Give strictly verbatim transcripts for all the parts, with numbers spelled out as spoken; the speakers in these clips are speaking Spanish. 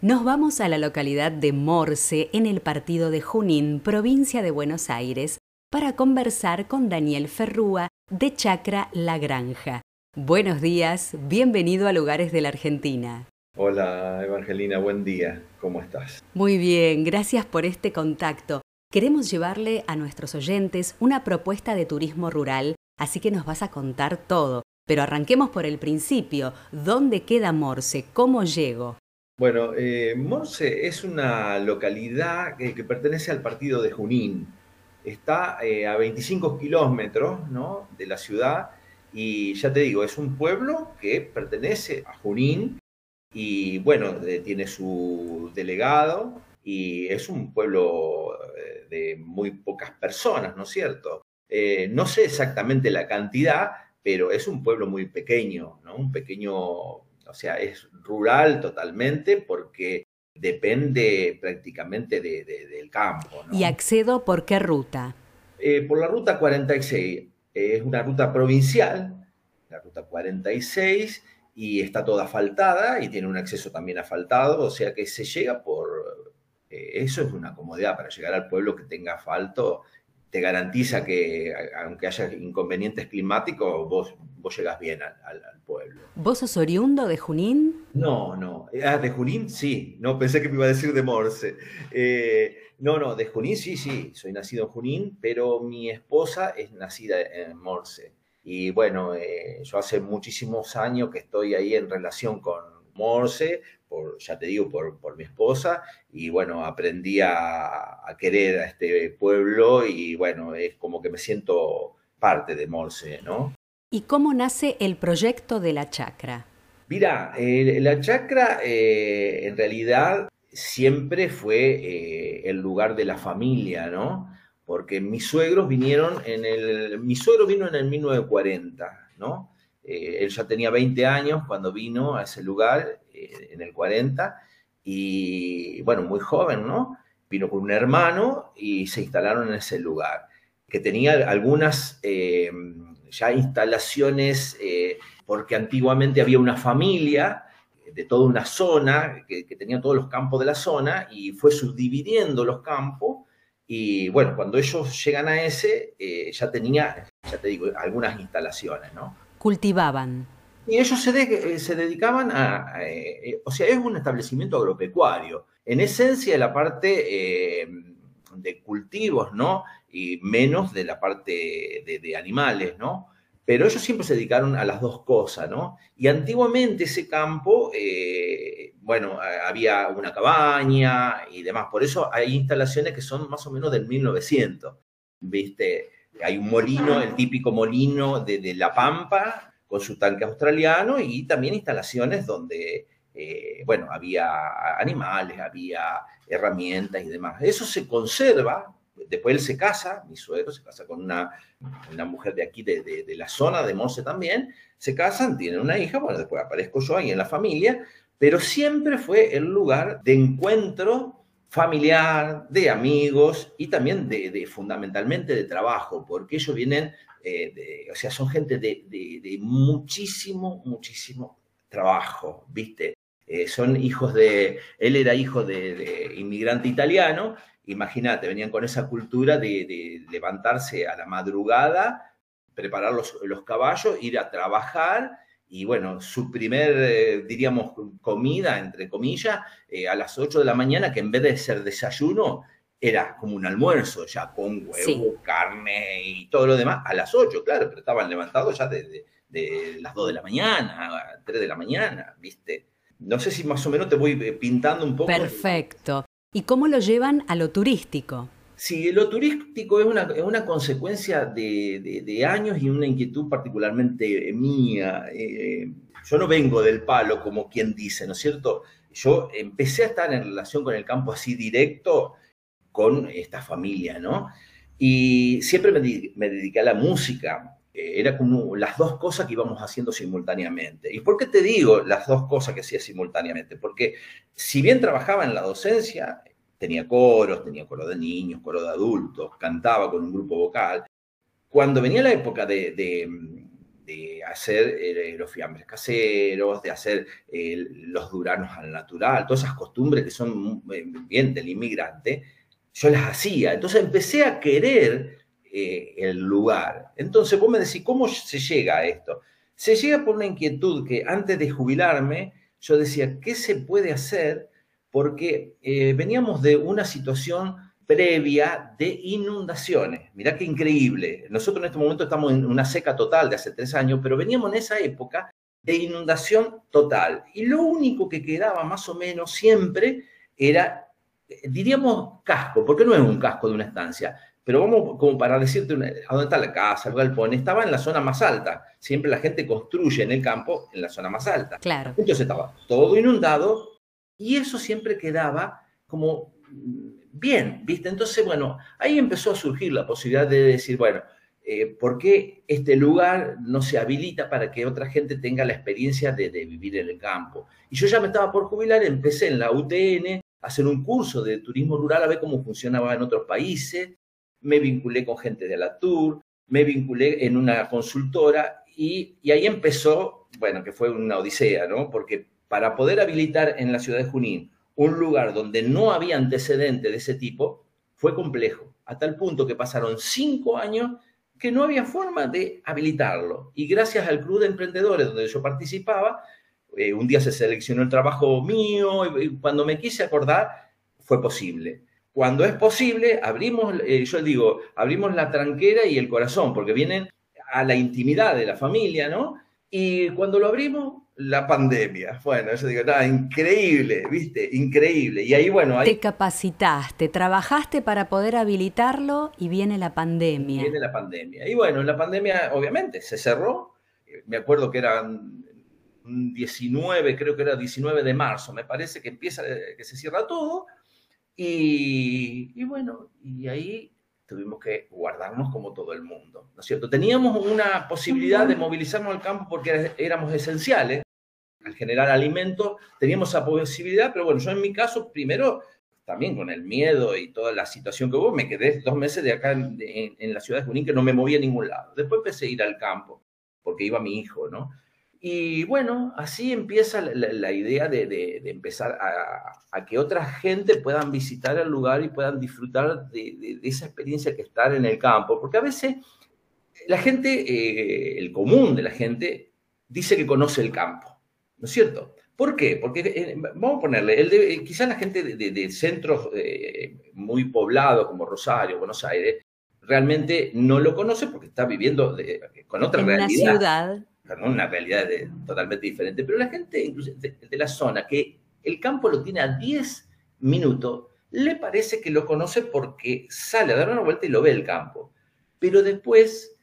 Nos vamos a la localidad de Morse, en el partido de Junín, provincia de Buenos Aires, para conversar con Daniel Ferrúa de Chacra La Granja. Buenos días, bienvenido a Lugares de la Argentina. Hola Evangelina, buen día, ¿cómo estás? Muy bien, gracias por este contacto. Queremos llevarle a nuestros oyentes una propuesta de turismo rural, así que nos vas a contar todo. Pero arranquemos por el principio. ¿Dónde queda Morse? ¿Cómo llego? Bueno, eh, Morse es una localidad que, que pertenece al partido de Junín. Está eh, a veinticinco kilómetros, ¿no?, de la ciudad y ya te digo, es un pueblo que pertenece a Junín y bueno, eh, tiene su delegado y es un pueblo eh, de muy pocas personas, ¿no es cierto? Eh, no sé exactamente la cantidad, pero es un pueblo muy pequeño, ¿no? Un pequeño, o sea, es rural totalmente porque depende prácticamente de, de, del campo, ¿Y ¿no? accedo por qué ruta? Eh, por la ruta cuarenta y seis, eh, es una ruta provincial, la ruta cuarenta y seis, y está toda asfaltada y tiene un acceso también asfaltado, o sea que se llega por... Eh, eso es una comodidad para llegar al pueblo que tenga asfalto, te garantiza que aunque haya inconvenientes climáticos, vos, vos llegás bien al, al, al pueblo. ¿Vos sos oriundo de Junín? No, no. Ah, de Junín sí. No, pensé que me iba a decir de Morse. Eh, no, no, de Junín sí, sí. Soy nacido en Junín, pero mi esposa es nacida en Morse. Y bueno, eh, yo hace muchísimos años que estoy ahí en relación con Morse, por, ya te digo, por, por mi esposa. Y bueno, aprendí a, a querer a este pueblo y bueno, es como que me siento parte de Morse, ¿no? ¿Y cómo nace el proyecto de la chacra? Mira, eh, la chacra eh, en realidad siempre fue eh, el lugar de la familia, ¿no? Porque mis suegros vinieron en el... Mi suegro vino en el mil novecientos cuarenta, ¿no? Eh, él ya tenía veinte años cuando vino a ese lugar, eh, en el cuarenta, y bueno, muy joven, ¿no? Vino con un hermano y se instalaron en ese lugar, que tenía algunas eh, ya instalaciones... Eh, porque antiguamente había una familia de toda una zona que, que, tenía todos los campos de la zona y fue subdividiendo los campos y bueno, cuando ellos llegan a ese, eh, ya tenía, ya te digo, algunas instalaciones, ¿no? Cultivaban. Y ellos se, de, se dedicaban a, a eh, o sea, es un establecimiento agropecuario, en esencia de la parte eh, de cultivos, ¿no? Y menos de la parte de, de animales, ¿no? Pero ellos siempre se dedicaron a las dos cosas, ¿no? Y antiguamente ese campo, eh, bueno, había una cabaña y demás. Por eso hay instalaciones que son más o menos del mil novecientos, ¿viste? Hay un molino, el típico molino de, de La Pampa, con su tanque australiano y también instalaciones donde, eh, bueno, había animales, había herramientas y demás. Eso se conserva. Después él se casa, mi suegro se casa con una, una mujer de aquí, de, de, de la zona de Morse también, se casan, tienen una hija, bueno, después aparezco yo ahí en la familia, pero siempre fue el lugar de encuentro familiar, de amigos y también de, de fundamentalmente de trabajo, porque ellos vienen, eh, de, o sea, son gente de, de, de muchísimo, muchísimo trabajo, ¿viste? Eh, son hijos de, él era hijo de, de inmigrante italiano. Imagínate, venían con esa cultura de, de, levantarse a la madrugada, preparar los, los caballos, ir a trabajar y bueno, su primer, eh, diríamos, comida, entre comillas, eh, a las ocho de la mañana, que en vez de ser desayuno, era como un almuerzo, ya con huevo, Sí. carne y todo lo demás, a las ocho, claro, pero estaban levantados ya de, de, de las dos de la mañana, tres de la mañana, ¿viste? No sé si más o menos te voy pintando un poco. Perfecto. ¿Y cómo lo llevan a lo turístico? Sí, lo turístico es una, es una consecuencia de, de, de, años y una inquietud particularmente mía. Eh, yo no vengo del palo, como quien dice, ¿no es cierto? Yo empecé a estar en relación con el campo así directo con esta familia, ¿no? Y siempre me, me dediqué a la música. Eh, era como las dos cosas que íbamos haciendo simultáneamente. ¿Y por qué te digo las dos cosas que hacía simultáneamente? Porque si bien trabajaba en la docencia, tenía coros, tenía coro de niños, coro de adultos, cantaba con un grupo vocal. Cuando venía la época de, de, de hacer eh, los fiambres caseros, de hacer eh, los duranos al natural, todas esas costumbres que son bien del inmigrante, yo las hacía. Entonces empecé a querer eh, el lugar. Entonces vos me decís, ¿cómo se llega a esto? Se llega por una inquietud que antes de jubilarme, yo decía, ¿qué se puede hacer? Porque eh, veníamos de una situación previa de inundaciones. Mirá qué increíble. Nosotros en este momento estamos en una seca total de hace tres años, pero veníamos en esa época de inundación total. Y lo único que quedaba más o menos siempre era, diríamos, casco, porque no es un casco de una estancia, pero vamos como para decirte una, a dónde está la casa, el galpón, estaba en la zona más alta. Siempre la gente construye en el campo en la zona más alta. Claro. Entonces estaba todo inundado y eso siempre quedaba como bien, ¿viste? Entonces, bueno, ahí empezó a surgir la posibilidad de decir, bueno, eh, ¿por qué este lugar no se habilita para que otra gente tenga la experiencia de, de vivir en el campo? Y yo ya me estaba por jubilar, empecé en la U T N a hacer un curso de turismo rural a ver cómo funcionaba en otros países, me vinculé con gente de la Tour, me vinculé en una consultora y, y ahí empezó, bueno, que fue una odisea, ¿no? Porque para poder habilitar en la ciudad de Junín un lugar donde no había antecedente de ese tipo, fue complejo, a tal punto que pasaron cinco años que no había forma de habilitarlo. Y gracias al Club de Emprendedores donde yo participaba, eh, un día se seleccionó el trabajo mío y, y cuando me quise acordar, fue posible. Cuando es posible, abrimos, eh, yo digo, abrimos la tranquera y el corazón, porque vienen a la intimidad de la familia, ¿no? Y cuando lo abrimos, la pandemia. Bueno, yo digo, nada, increíble, ¿viste? Increíble. Y ahí, bueno... Ahí te capacitaste, trabajaste para poder habilitarlo y viene la pandemia. Viene la pandemia. Y bueno, la pandemia, obviamente, se cerró. Me acuerdo que era diecinueve, creo que era diecinueve de marzo, me parece que empieza, que se cierra todo. Y, y bueno, y ahí tuvimos que guardarnos como todo el mundo, ¿no es cierto? Teníamos una posibilidad de movilizarnos al campo porque éramos esenciales. Al generar alimentos teníamos esa posibilidad, pero bueno, yo en mi caso, primero, también con el miedo y toda la situación que hubo, me quedé dos meses de acá en, en, en la ciudad de Junín que no me movía a ningún lado. Después empecé a ir al campo, porque iba mi hijo, ¿no? Y bueno, así empieza la, la, la idea de, de, de empezar a, a que otra gente puedan visitar el lugar y puedan disfrutar de, de, de esa experiencia que estar en el campo. Porque a veces la gente, eh, el común de la gente, dice que conoce el campo, ¿no es cierto? ¿Por qué? Porque, eh, vamos a ponerle, el de, eh, quizás la gente de, de, de centros eh, muy poblados como Rosario, Buenos Aires, realmente no lo conoce porque está viviendo de, con otra en realidad. En una ciudad. ¿no? Una realidad de, totalmente diferente. Pero la gente incluso de, de la zona, que el campo lo tiene a diez minutos, le parece que lo conoce porque sale a dar una vuelta y lo ve el campo. Pero después,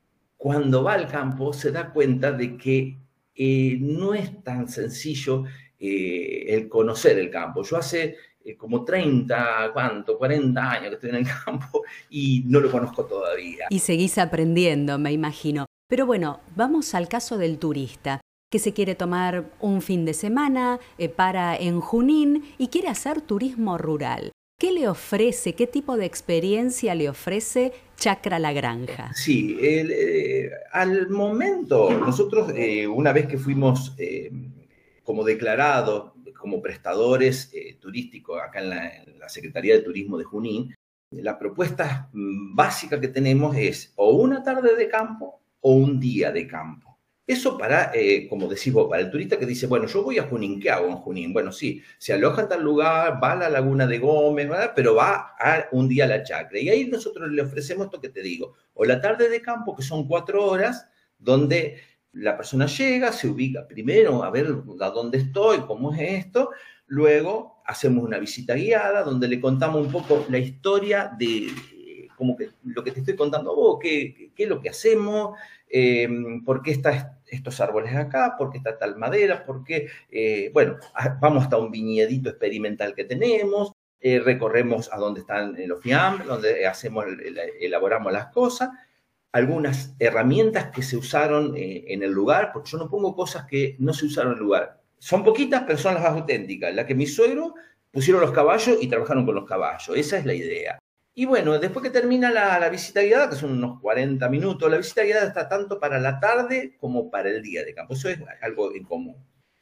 cuando va al campo, se da cuenta de que eh, no es tan sencillo eh, el conocer el campo. Yo hace eh, como treinta, ¿cuánto? cuarenta años que estoy en el campo y no lo conozco todavía. Y seguís aprendiendo, me imagino. Pero bueno, vamos al caso del turista, que se quiere tomar un fin de semana, eh, para en Junín y quiere hacer turismo rural. ¿Qué le ofrece, qué tipo de experiencia le ofrece Chacra La Granja? Sí, el, eh, al momento, nosotros eh, una vez que fuimos eh, como declarados, como prestadores eh, turísticos acá en la, en la Secretaría de Turismo de Junín, la propuesta básica que tenemos es o una tarde de campo o un día de campo. Eso para, eh, como decís vos, para el turista que dice, bueno, yo voy a Junín, ¿qué hago en Junín? Bueno, sí, se aloja en tal lugar, va a la Laguna de Gómez, ¿verdad? Pero va a un día a la Chacra. Y ahí nosotros le ofrecemos esto que te digo, o la tarde de campo, que son cuatro horas, donde la persona llega, se ubica primero a ver a dónde estoy, cómo es esto, luego hacemos una visita guiada, donde le contamos un poco la historia de como que lo que te estoy contando a vos, qué, qué es lo que hacemos, eh, por qué están estos árboles acá, por qué está tal madera, por qué, eh, bueno, vamos hasta un viñedito experimental que tenemos, eh, recorremos a donde están los fiambres, donde hacemos, elaboramos las cosas, algunas herramientas que se usaron eh, en el lugar, porque yo no pongo cosas que no se usaron en el lugar. Son poquitas, pero son las más auténticas, las que mis suegros pusieron los caballos y trabajaron con los caballos, esa es la idea. Y bueno, después que termina la, la visita guiada, que son unos cuarenta minutos, la visita guiada está tanto para la tarde como para el día de campo. Eso es algo en común.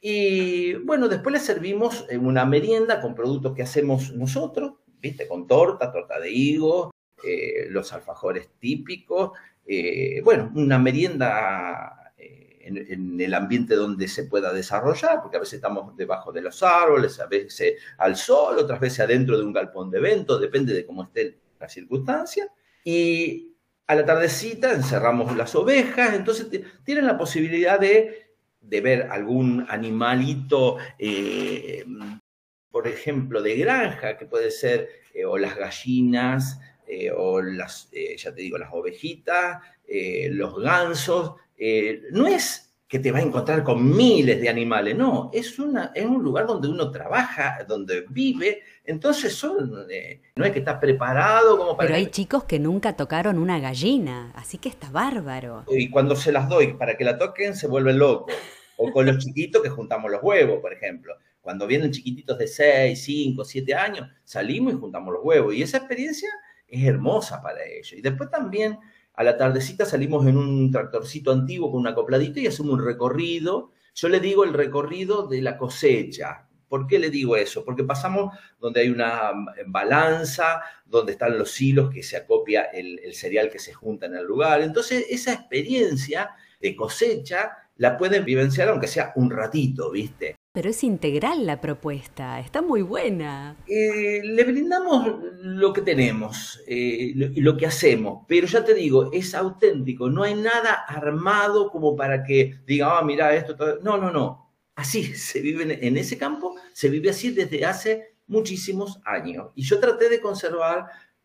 Y bueno, después le servimos una merienda con productos que hacemos nosotros, ¿viste? Con torta, torta de higo, eh, los alfajores típicos. Eh, bueno, una merienda eh, en, en el ambiente donde se pueda desarrollar, porque a veces estamos debajo de los árboles, a veces al sol, otras veces adentro de un galpón de eventos, depende de cómo esté la circunstancia. Y a la tardecita encerramos las ovejas, entonces tienen la posibilidad de de ver algún animalito, eh, por ejemplo, de granja, que puede ser eh, o las gallinas, eh, o las, eh, ya te digo, las ovejitas, eh, los gansos. Eh, no es que te va a encontrar con miles de animales, no, es, una, es un lugar donde uno trabaja, donde vive, entonces son, eh, no es que estás preparado como para... Pero hay chicos que nunca tocaron una gallina, así que está bárbaro. Y cuando se las doy para que la toquen, se vuelven locos. O con los chiquitos que juntamos los huevos, por ejemplo. Cuando vienen chiquititos de seis, cinco, siete años, salimos y juntamos los huevos. Y esa experiencia es hermosa para ellos. Y después también, a la tardecita, salimos en un tractorcito antiguo con un acopladito y hacemos un recorrido. Yo le digo el recorrido de la cosecha. ¿Por qué le digo eso? Porque pasamos donde hay una balanza, donde están los hilos que se acopia el, el cereal que se junta en el lugar. Entonces, esa experiencia de cosecha la pueden vivenciar aunque sea un ratito, ¿viste? Pero es integral la propuesta, está muy buena. Eh, le brindamos lo que tenemos, eh, lo, lo que hacemos, pero ya te digo, es auténtico, no hay nada armado como para que diga, ah, mira esto, todo. No, no, no. Así se vive en, en ese campo, se vive así desde hace muchísimos años. Y yo traté de conservar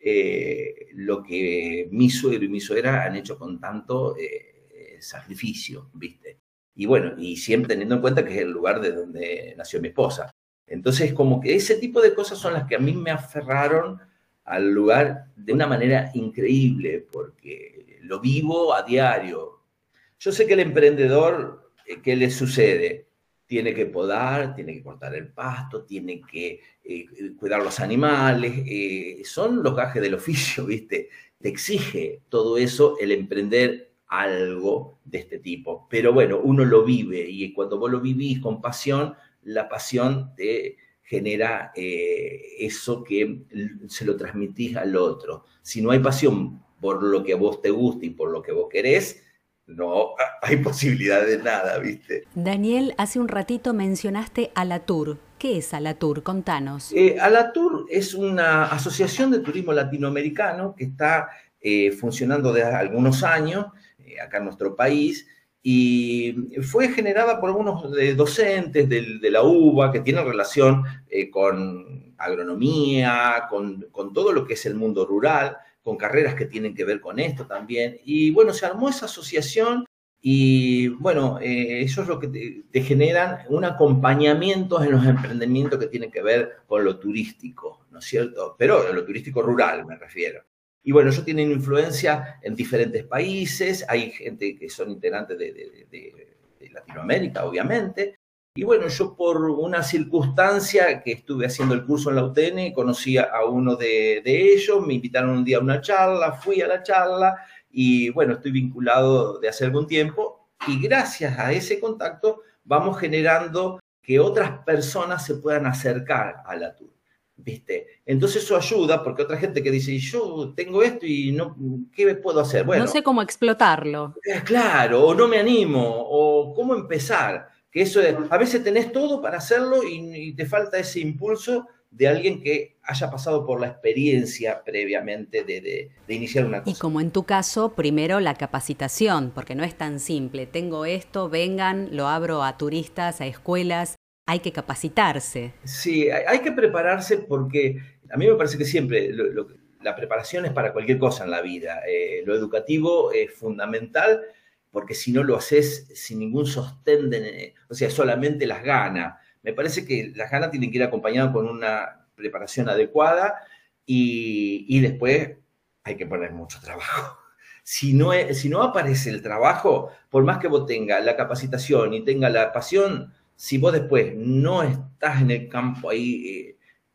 eh, lo que mi suegro y mi suegra han hecho con tanto eh, sacrificio, ¿viste? Y bueno, y siempre teniendo en cuenta que es el lugar de donde nació mi esposa. Entonces, como que ese tipo de cosas son las que a mí me aferraron al lugar de una manera increíble, porque lo vivo a diario. Yo sé que el emprendedor, ¿qué le sucede? Tiene que podar, tiene que cortar el pasto, tiene que eh, cuidar los animales. Eh, son los gajes del oficio, ¿viste? Te exige todo eso el emprender algo de este tipo. Pero bueno, uno lo vive y cuando vos lo vivís con pasión, la pasión te genera eh, eso que se lo transmitís al otro. Si no hay pasión por lo que a vos te gusta y por lo que vos querés, no hay posibilidad de nada, ¿viste? Daniel, hace un ratito mencionaste Alatur. ¿Qué es Alatur? Contanos. Eh, Alatur es una asociación de turismo latinoamericano que está eh, funcionando desde algunos años acá en nuestro país, y fue generada por algunos de docentes de, de la UBA que tienen relación eh, con agronomía, con, con todo lo que es el mundo rural, con carreras que tienen que ver con esto también. Y bueno, se armó esa asociación y bueno, eh, eso es lo que te, te generan un acompañamiento en los emprendimientos que tienen que ver con lo turístico, ¿no es cierto? Pero lo turístico rural me refiero. Y bueno, ellos tienen influencia en diferentes países, hay gente que son integrantes de, de, de, de Latinoamérica, obviamente. Y bueno, yo por una circunstancia que estuve haciendo el curso en la U T N, conocí a uno de, de ellos, me invitaron un día a una charla, fui a la charla y bueno, estoy vinculado de hace algún tiempo y gracias a ese contacto vamos generando que otras personas se puedan acercar a la tour. ¿Viste? Entonces eso ayuda porque otra gente que dice, yo tengo esto y no, ¿qué puedo hacer? Bueno, no sé cómo explotarlo. Eh, claro, o no me animo, o cómo empezar. Que eso es, a veces tenés todo para hacerlo y, y te falta ese impulso de alguien que haya pasado por la experiencia previamente de, de, de iniciar una cosa. Y como en tu caso, primero la capacitación, porque no es tan simple. Tengo esto, vengan, lo abro a turistas, a escuelas. Hay que capacitarse. Sí, hay, hay que prepararse porque a mí me parece que siempre lo, lo, la preparación es para cualquier cosa en la vida. Eh, lo educativo es fundamental porque si no lo haces sin ningún sostén, de, o sea, solamente las ganas. Me parece que las ganas tienen que ir acompañadas con una preparación adecuada y, y después hay que poner mucho trabajo. Si no, es, si no aparece el trabajo, por más que vos tengas la capacitación y tengas la pasión, si vos después no estás en el campo ahí eh,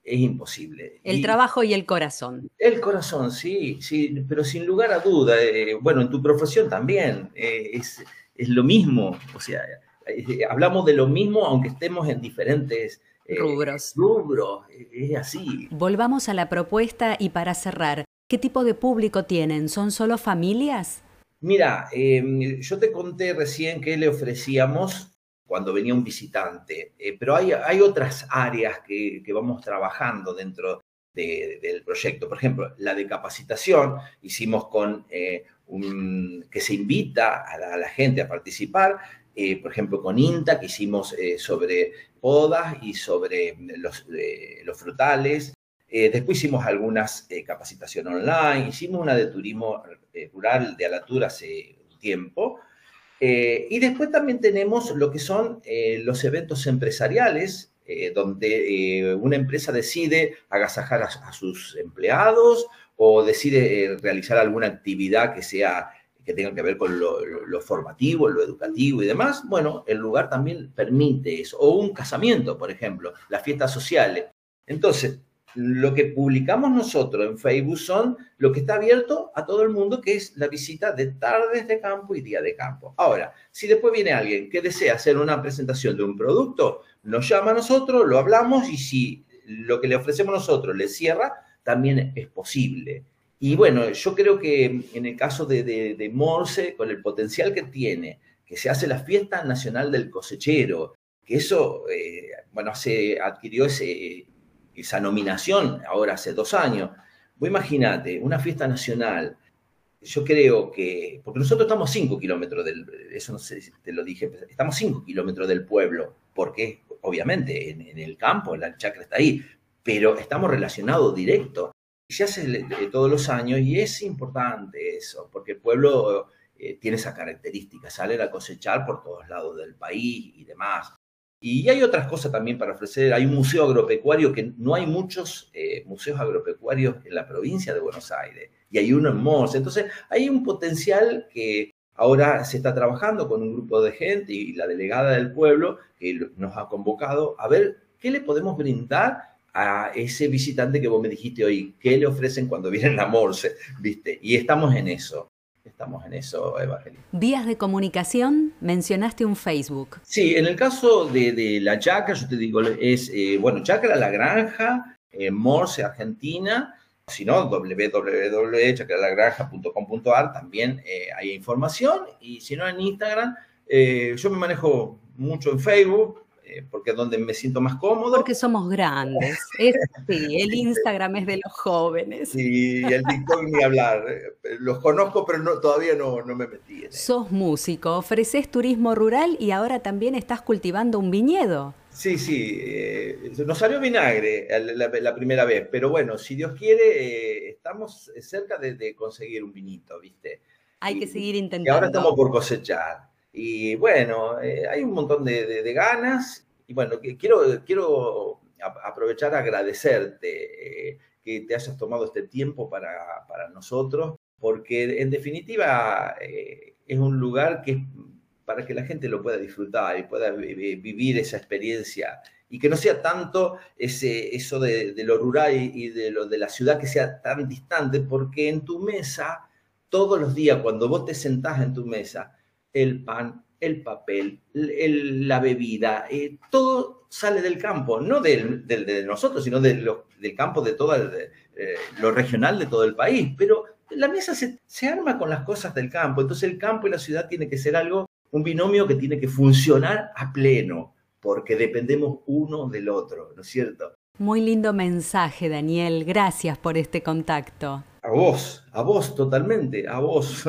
es imposible. El Y trabajo y el corazón. el corazón, sí, sí, pero sin lugar a duda, eh, bueno, en tu profesión también, eh, es, es lo mismo, o sea, eh, hablamos de lo mismo aunque estemos en diferentes eh, Rubros. rubros, es así. Volvamos a la propuesta y para cerrar, ¿qué tipo de público tienen? ¿Son solo familias? Mira, eh, yo te conté recién que le ofrecíamos cuando venía un visitante, eh, pero hay, hay otras áreas que, que vamos trabajando dentro de- del proyecto. Por ejemplo, la de capacitación, hicimos con eh, un, que se invita a la, a la gente a participar, eh, por ejemplo, con INTA, que hicimos eh, sobre podas y sobre los, eh, los frutales. Eh, después hicimos algunas eh, capacitación online, hicimos una de turismo eh, rural de Alatur hace un tiempo. Eh, y después también tenemos lo que son eh, los eventos empresariales, eh, donde eh, una empresa decide agasajar a, a sus empleados o decide eh, realizar alguna actividad que sea que tenga que ver con lo, lo, lo formativo, lo educativo y demás. Bueno, el lugar también permite eso. O un casamiento, por ejemplo, las fiestas sociales. Entonces, lo que publicamos nosotros en Facebook son lo que está abierto a todo el mundo, que es la visita de tardes de campo y día de campo. Ahora, si después viene alguien que desea hacer una presentación de un producto, nos llama a nosotros, lo hablamos y si lo que le ofrecemos nosotros le cierra, también es posible. Y bueno, yo creo que en el caso de, de, de Morse, con el potencial que tiene, que se hace la fiesta nacional del cosechero, que eso, eh, bueno, se adquirió ese esa nominación ahora hace dos años. Vos imagínate, una fiesta nacional, yo creo que, porque nosotros estamos cinco kilómetros del, eso no sé si te lo dije, estamos cinco kilómetros del pueblo, porque obviamente en, en el campo, la chacra está ahí, pero estamos relacionados directo. Y se hace eh, todos los años y es importante eso, porque el pueblo eh, tiene esa característica, salen a cosechar por todos lados del país y demás. Y hay otras cosas también para ofrecer. Hay un museo agropecuario que no hay muchos eh, museos agropecuarios en la provincia de Buenos Aires. Y hay uno en Morse. Entonces, hay un potencial que ahora se está trabajando con un grupo de gente y la delegada del pueblo que nos ha convocado a ver qué le podemos brindar a ese visitante que vos me dijiste hoy, qué le ofrecen cuando vienen a Morse, ¿viste? Y estamos en eso. Estamos en eso, Evangelina. Vías de comunicación, mencionaste un Facebook. Sí, en el caso de, de la chacra, yo te digo, es, eh, bueno, Chacra La Granja, eh, Morse, Argentina, si no, w w w punto chacra la granja punto com punto a r, también eh, hay información, y si no, en Instagram, eh, yo me manejo mucho en Facebook, eh, porque es donde me siento más cómodo. Porque somos grandes. Es, sí, el Instagram es de los jóvenes. Y el TikTok ni hablar. Los conozco, pero no, todavía no, no me metí en él. Sos músico, ofreces turismo rural y ahora también estás cultivando un viñedo. Sí, sí. Eh, nos salió vinagre la, la, la primera vez, pero bueno, si Dios quiere, eh, estamos cerca de, de conseguir un vinito, ¿viste? Hay y, que seguir intentando. Y ahora estamos por cosechar. Y bueno, eh, hay un montón de, de, de ganas. Y bueno, que quiero, quiero aprovechar a agradecerte eh, que te hayas tomado este tiempo para, para nosotros, porque en definitiva eh, es un lugar que es para que la gente lo pueda disfrutar y pueda vivir esa experiencia y que no sea tanto ese, eso de, de lo rural y de lo de la ciudad que sea tan distante, porque en tu mesa, todos los días, cuando vos te sentás en tu mesa, el pan, el papel, el, la bebida, eh, todo sale del campo, no del, del, de nosotros, sino de lo, del campo de todo el, eh, lo regional de todo el país, pero la mesa se, se arma con las cosas del campo, entonces el campo y la ciudad tiene que ser algo, un binomio que tiene que funcionar a pleno, porque dependemos uno del otro, ¿no es cierto? Muy lindo mensaje, Daniel, gracias por este contacto. A vos, a vos totalmente, a vos.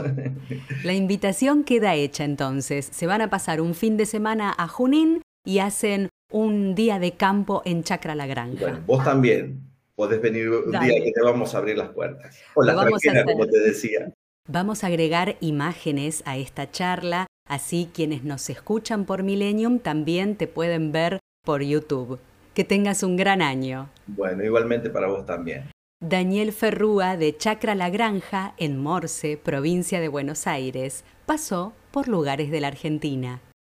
La invitación queda hecha entonces. Se van a pasar un fin de semana a Junín y hacen un día de campo en Chacra La Granja. Bueno, vos también podés venir un Dale. día que te vamos a abrir las puertas. O Lo las vamos a trajeras, hacer. como te decía. Vamos a agregar imágenes a esta charla, así quienes nos escuchan por Millennium también te pueden ver por YouTube. Que tengas un gran año. Bueno, igualmente para vos también. Daniel Ferrúa, de Chacra La Granja, en Morse, provincia de Buenos Aires, pasó por lugares de la Argentina.